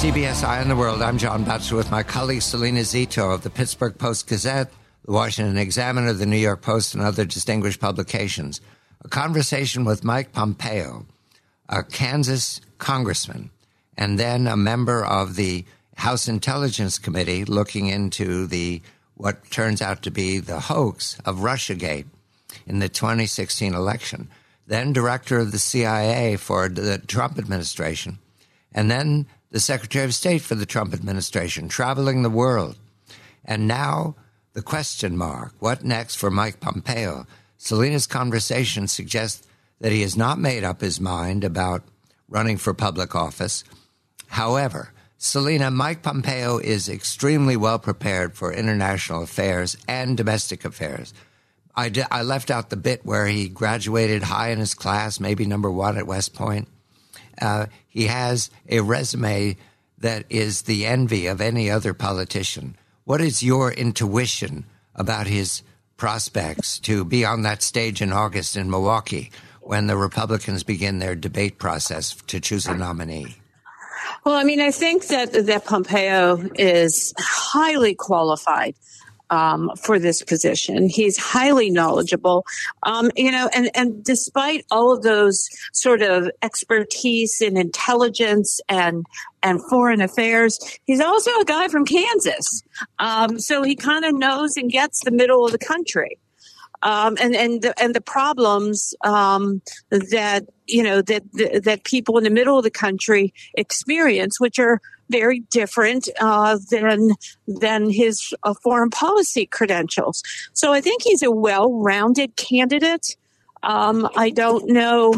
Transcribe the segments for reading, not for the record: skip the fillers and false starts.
CBS Eye on the World. I'm John Batchelor with my colleague Selena Zito of the Pittsburgh Post-Gazette, the Washington Examiner, the New York Post, and other distinguished publications. A conversation with Mike Pompeo, a Kansas congressman, and then a member of the House Intelligence Committee looking into what turns out to be the hoax of Russiagate in the 2016 election, then director of the CIA for the Trump administration, and then the Secretary of State for the Trump administration, traveling the world. And now the question mark, what next for Mike Pompeo? Selena's conversation suggests that he has not made up his mind about running for public office. However, Selena, Mike Pompeo is extremely well prepared for international affairs and domestic affairs. I left out the bit where he graduated high in his class, maybe number one at West Point. He has a resume that is the envy of any other politician. What is your intuition about his prospects to be on that stage in August in Milwaukee when the Republicans begin their debate process to choose a nominee? Well, I mean, I think that Pompeo is highly qualified for this position. He's highly knowledgeable, and despite all of those sort of expertise in intelligence and foreign affairs, he's also a guy from Kansas. So he kind of knows and gets the middle of the country. And the problems that people in the middle of the country experience, which are very different than his foreign policy credentials. So I think he's a well-rounded candidate. I don't know,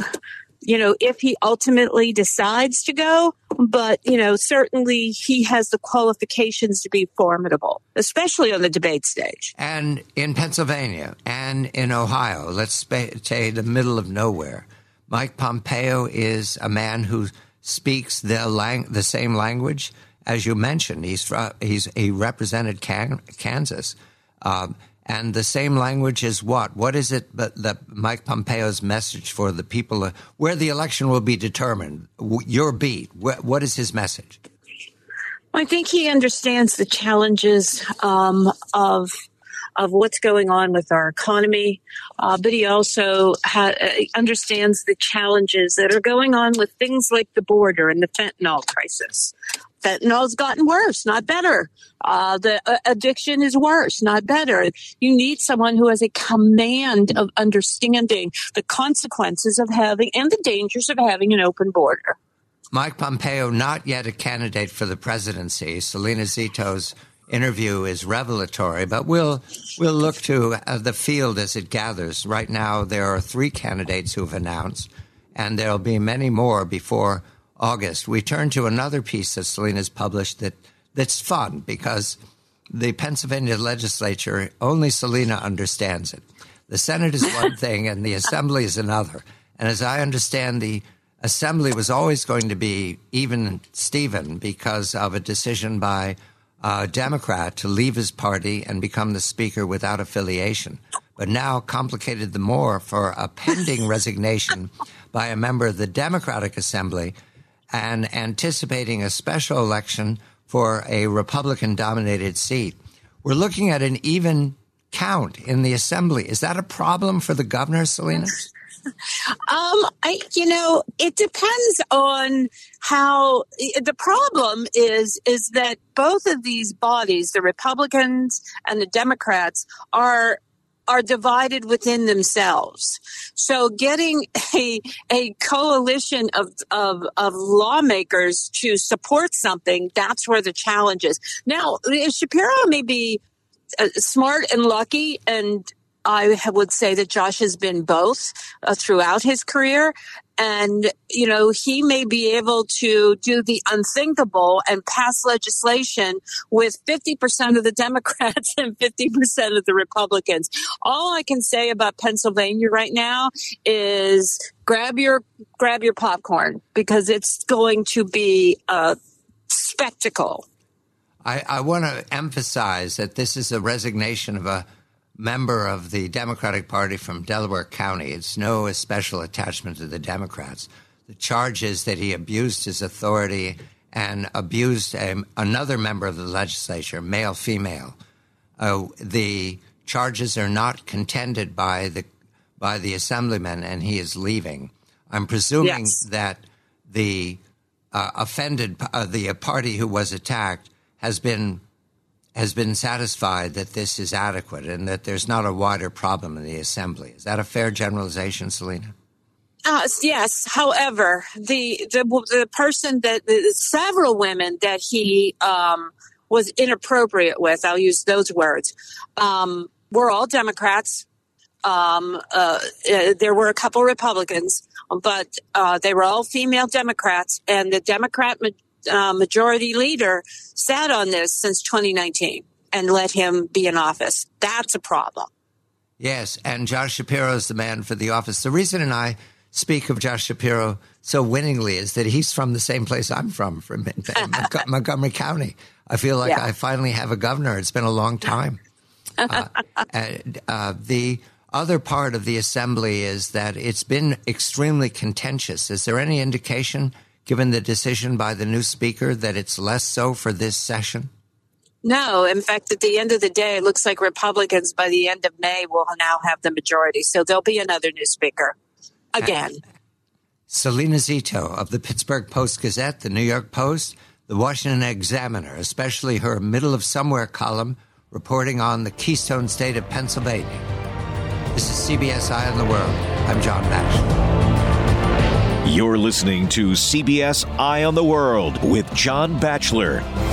if he ultimately decides to go, but, certainly he has the qualifications to be formidable, especially on the debate stage. And in Pennsylvania and in Ohio, let's say the middle of nowhere, Mike Pompeo is a man who speaks the same language. As you mentioned, he represented Kansas. And the same language is what? What is it that Mike Pompeo's message for the people where the election will be determined? Your beat. What is his message? I think he understands the challenges of what's going on with our economy, but he also understands the challenges that are going on with things like the border and the fentanyl crisis. Fentanyl's gotten worse, not better. The addiction is worse, not better. You need someone who has a command of understanding the consequences of having and the dangers of having an open border. Mike Pompeo, not yet a candidate for the presidency. Selena Zito's interview is revelatory, but we'll look to the field as it gathers. Right now, there are 3 candidates who've announced, and there'll be many more before August. We turn to another piece that Selena's published that's fun because the Pennsylvania legislature, only Selena understands it. The Senate is one thing and the Assembly is another. And as I understand, the Assembly was always going to be even Steven because of a decision by a Democrat to leave his party and become the Speaker without affiliation. But now complicated the more for a pending resignation by a member of the Democratic Assembly and anticipating a special election for a Republican-dominated seat. We're looking at an even count in the Assembly. Is that a problem for the governor, Selena? It depends on how the problem is that both of these bodies, the Republicans and the Democrats, are divided within themselves. So getting a coalition of lawmakers to support something, that's where the challenge is. Now, Shapiro may be smart and lucky, and I would say that Josh has been both throughout his career. And, he may be able to do the unthinkable and pass legislation with 50% of the Democrats and 50% of the Republicans. All I can say about Pennsylvania right now is grab your popcorn because it's going to be a spectacle. I want to emphasize that this is a resignation of a member of the Democratic Party from Delaware County. It's no special attachment to the Democrats. The charge is that he abused his authority and abused another member of the legislature, male, female. The charges are not contended by the assemblyman, and he is leaving. I'm presuming that the the party who was attacked has been satisfied that this is adequate and that there's not a wider problem in the assembly. Is that a fair generalization, Selena? Yes. However, the person several women that he was inappropriate with, I'll use those words, were all Democrats. There were a couple Republicans, but they were all female Democrats, and the Democrat majority leader sat on this since 2019 and let him be in office. That's a problem. Yes, and Josh Shapiro is the man for the office. The reason I speak of Josh Shapiro so winningly is that he's from the same place I'm from Montgomery County. I feel like I finally have a governor. It's been a long time. The other part of the assembly is that it's been extremely contentious. Is there any indication, given the decision by the new speaker, that it's less so for this session? No. In fact, at the end of the day, it looks like Republicans by the end of May will now have the majority. So there'll be another new speaker again. Selena Zito of the Pittsburgh Post-Gazette, the New York Post, the Washington Examiner, especially her Middle of Somewhere column, reporting on the Keystone State of Pennsylvania. This is CBS Eye on the World. I'm John Batchelor. You're listening to CBS Eye on the World with John Batchelor.